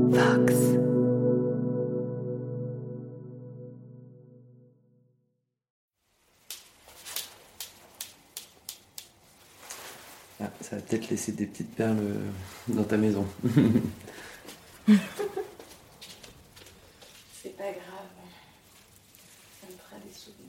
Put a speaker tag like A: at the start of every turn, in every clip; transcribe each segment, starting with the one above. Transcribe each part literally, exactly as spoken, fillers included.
A: Vox.
B: Ah, ça va peut-être laisser des petites perles dans ta maison.
A: C'est pas grave, ça me fera des souvenirs.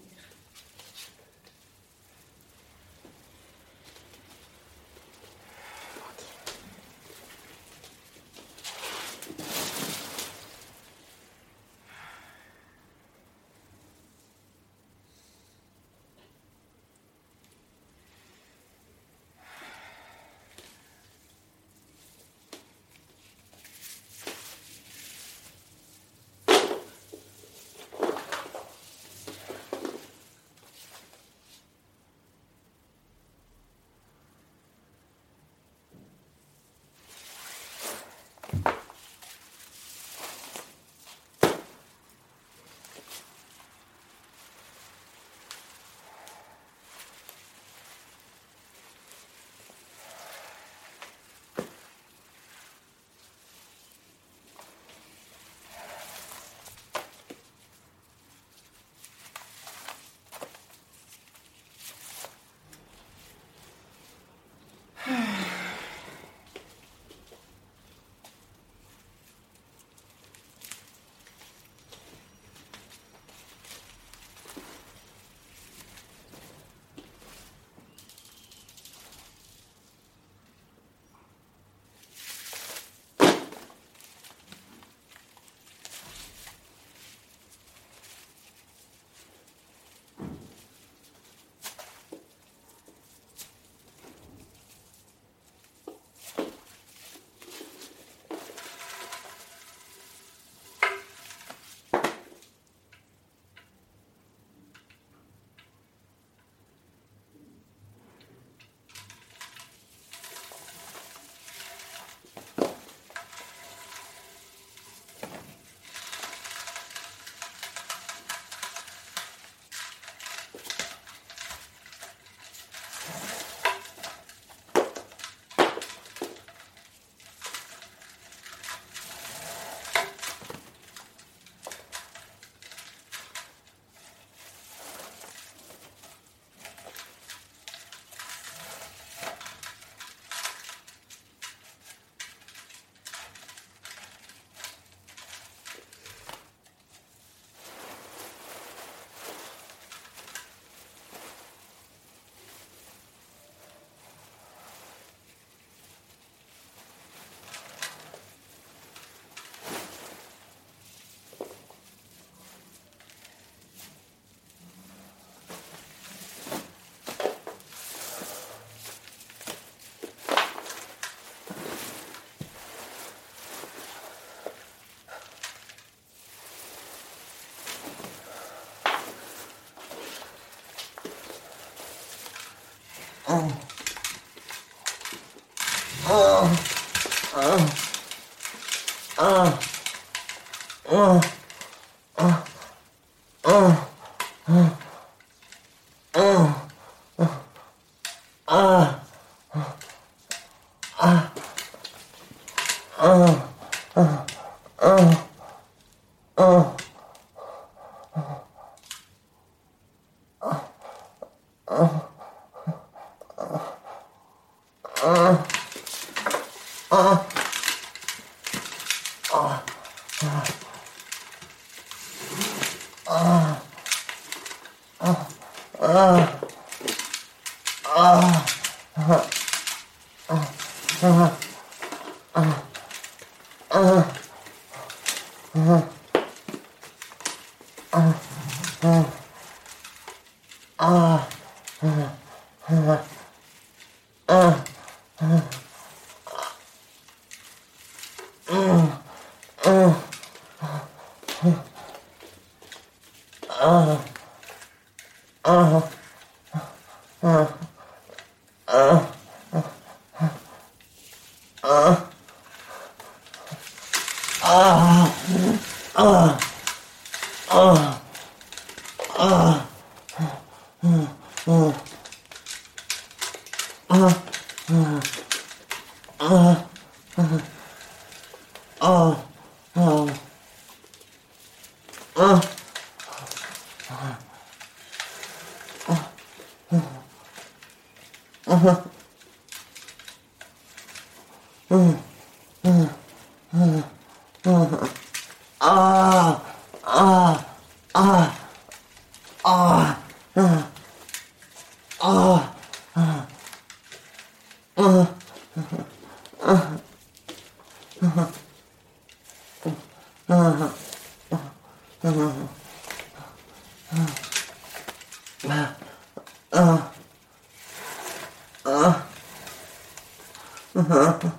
B: Oh. Oh. Oh. Oh. Oh. Oh. Oh. Oh. Oh. Ah. Ah. Oh. Oh. Oh. Oh. 嗯嗯嗯嗯啊啊啊啊嗯啊啊嗯嗯嗯嗯嗯嗯啊啊嗯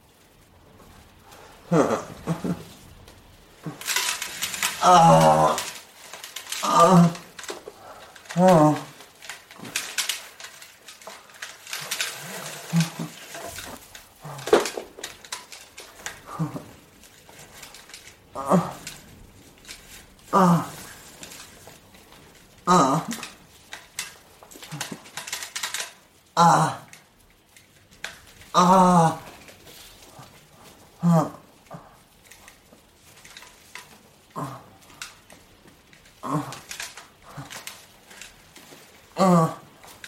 B: 啊啊啊啊啊啊啊啊啊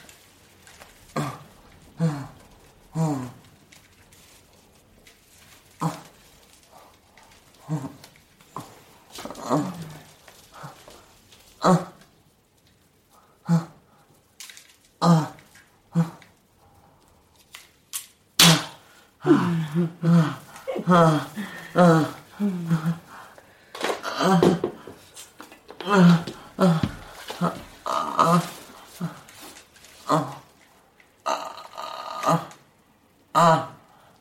B: 啊啊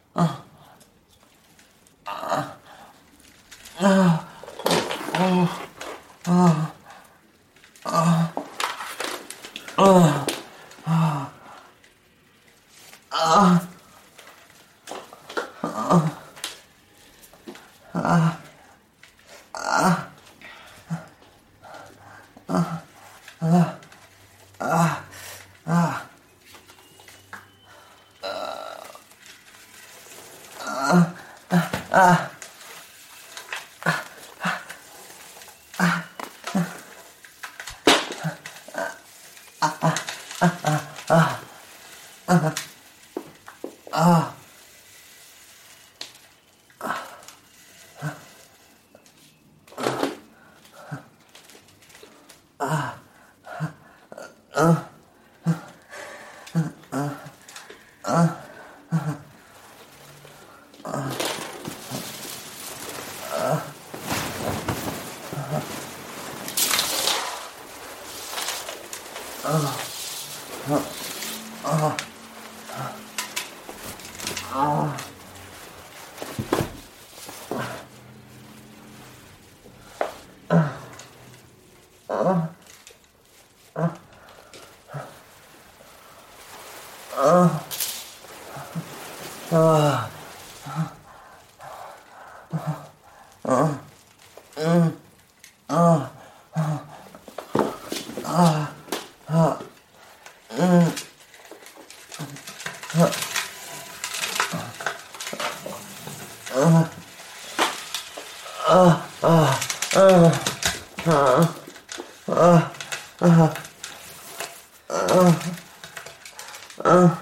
B: 啊啊啊啊啊嗯啊啊嗯啊啊啊啊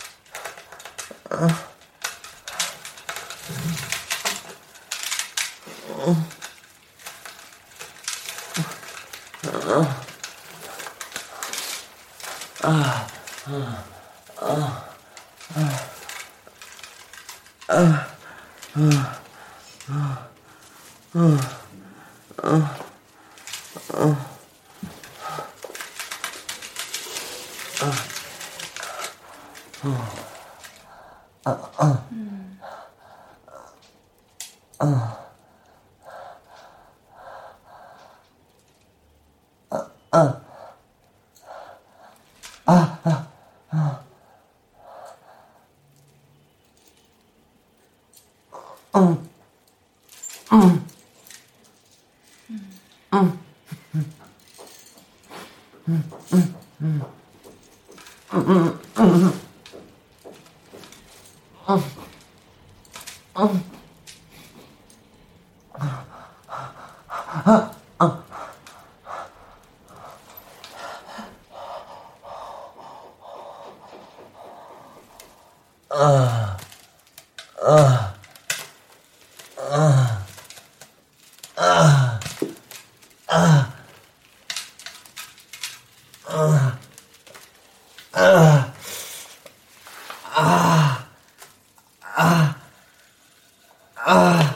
B: 嗯嗯嗯啊 Ah. Ah. Ah. Ah. Ah. Ah. Ah. Ah. Ah.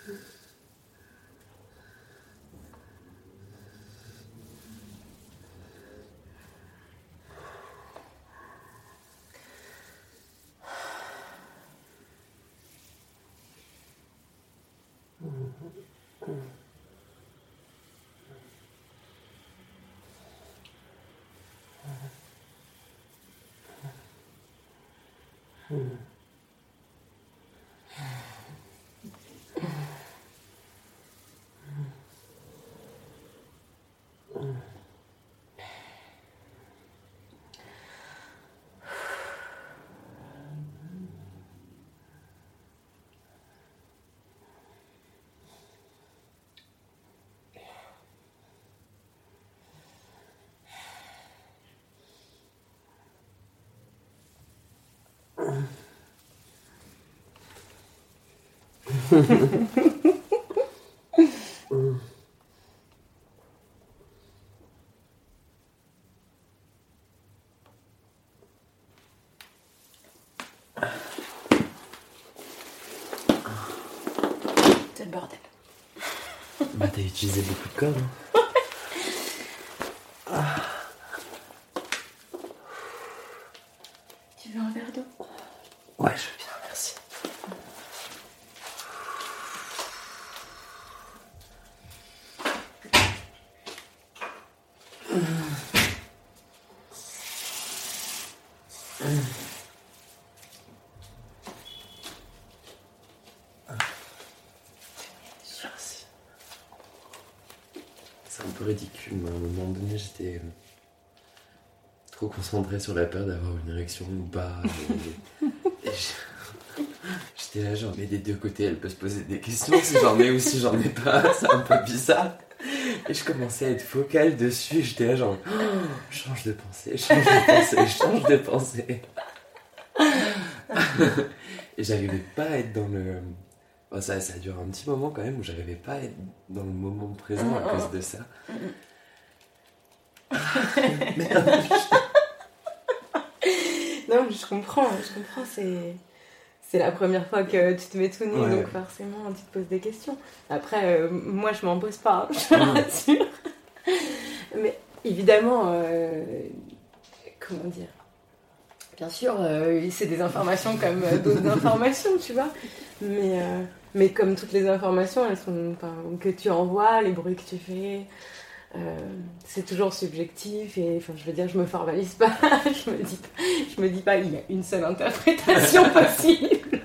A: C'est le bordel.
B: Bah t'as utilisé beaucoup de cordes. Hein. Ah.
A: Tu veux un verre d'eau?
B: Ouais, je veux bien, merci. Mmh. Mmh. Merci. C'est un peu ridicule, mais à un moment donné, j'étais trop concentré sur la peur d'avoir une érection ou pas. Et, et je, j'étais là, genre, mais des deux côtés, elle peut se poser des questions si j'en ai ou si j'en ai pas. C'est un peu bizarre. Et je commençais à être focale dessus. J'étais là, genre, oh, change de pensée, change de pensée, change de pensée. Et j'arrivais pas à être dans le. Bon, ça, ça a duré un petit moment quand même où j'arrivais pas à être dans le moment présent à cause de ça. Merde.
C: Non, mais je comprends, je comprends, c'est... c'est la première fois que tu te mets tout nu,
B: Ouais.
C: donc forcément tu te poses des questions. Après, euh, moi je m'en pose pas, je te rassure. Mais évidemment, euh, comment dire, bien sûr, euh, c'est des informations comme euh, d'autres informations, tu vois. Mais, euh, mais comme toutes les informations, elles sont, enfin, que tu envoies, les bruits que tu fais, euh, c'est toujours subjectif. Et enfin, je veux dire, je me formalise pas, je me dis pas, je me dis pas, il y a une seule interprétation possible.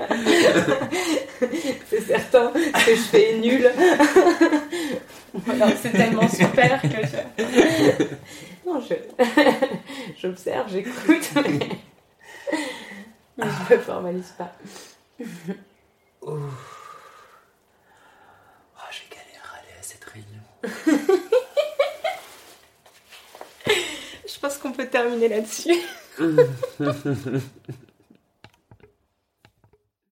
C: C'est certain, ce que je fais est nul. Alors, c'est tellement super que je... Non, je... j'observe, j'écoute, mais... mais je me formalise pas.
B: Oh. Oh, j'ai galéré à aller à cette réunion.
C: Je pense qu'on peut terminer là-dessus.